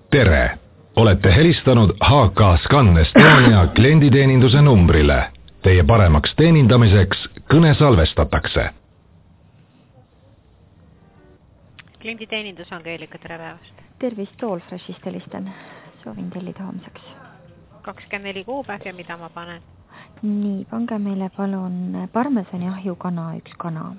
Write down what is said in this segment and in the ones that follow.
Tere! Olete helistanud HK Scan Estonia klienditeeninduse numbrile. Teie paremaks teenindamiseks kõne salvestatakse. Klienditeenindus on Keelika, tere päevast. Tervist, Allfreshist helistan. Soovin tellida homseks. 24 kuupäev ja mida ma panen? Nii, pange meile palun parmesani ahjukana, 1 kana.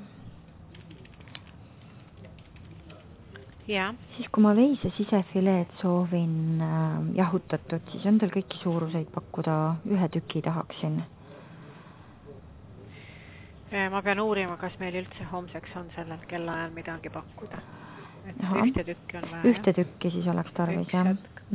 Ja. Siis kui ma veise sisefileed soovin jahutatud, siis on teil kõiki suuruseid pakkuda, 1 tüki tahaksin. Ma pean uurima, kas meil üldse homseks on sellel kellaajal midagi pakkuda. Et Aha. 1 tükki on vaja. 1 tükki siis oleks tarvis, jah?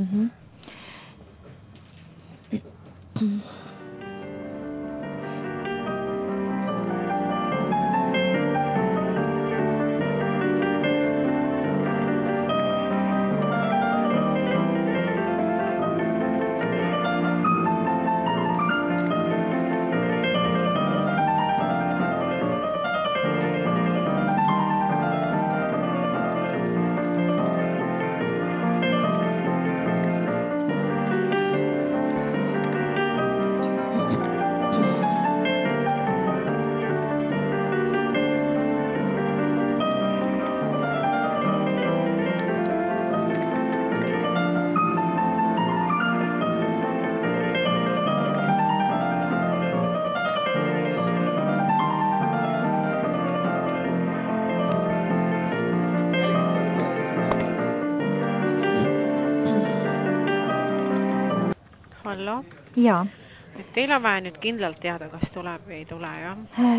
Hallo? Jaa. Et teil on vaja nüüd kindlalt teada, kas tuleb või ei tule, jah?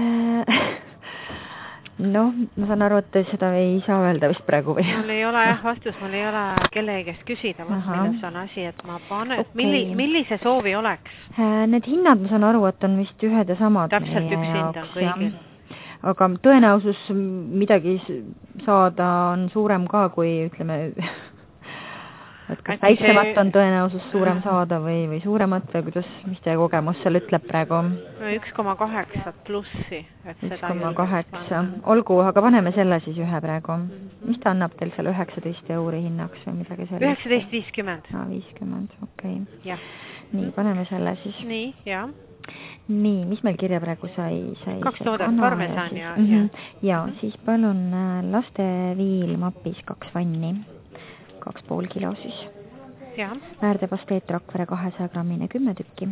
No, ma saan aru, et te seda ei saa öelda vist praegu või? Mul ei ole jah vastus, mul ei ole kellegi käest küsida, milles on asi, et ma panen, millise soovi oleks? Need hinnad, ma saan aru, et on vist ühed ja samad. Täpselt üks hind on kõigil. Aga tõenäosus midagi saada on suurem ka, kui ütleme, et kas väiksemat on tõenäosus suurem saada või suuremat või kuidas, mis teie kogemus seal ütleb praegu? 1,8 plussi. 1,8. Olgu, aga paneme selle siis 1 praegu. Mis ta annab teil seal 19 € hinnaks või midagi sellist? 19,50. 50, okei. Jah. Nii, paneme selle siis. Nii, jah. Nii, mis meil kirja praegu sai? 2 toodet parmesan ja... Ja, siis palun lasteviil mapis 2 vanni. 2,5 kilo siis. Ja. Väärdepasteet Rakvere 200 grammine 10 tükki.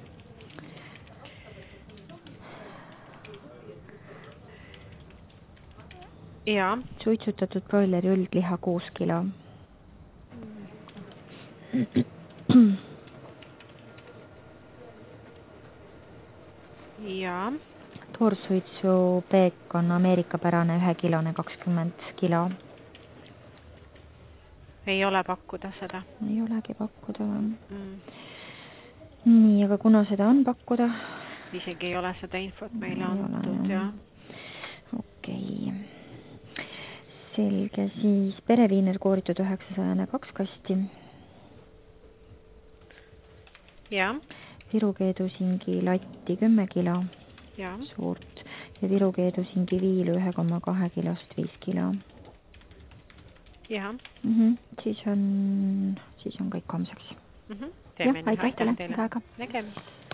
Ja. Suitsutatud broileri üldliha 6 kilo. Ja. Toorsuitsu peekon Ameerika pärane 1 kilone 20 kilo. Ei ole pakkuda seda. Ei olegi pakkuda. Nii, aga kuna seda on pakkuda? Isegi ei ole seda infot meile antud, jah. Okei. Selge, siis pereviiner kooritud 902 kasti. Ja. Virukeedusingi latti 10 kilo. Ja. Suurt. Ja virukeedusingi viilu 1,2 kilost 5 kilo. Ja. Siis on kõik homseks. Teeme nii, aitäh teile. Nägemist.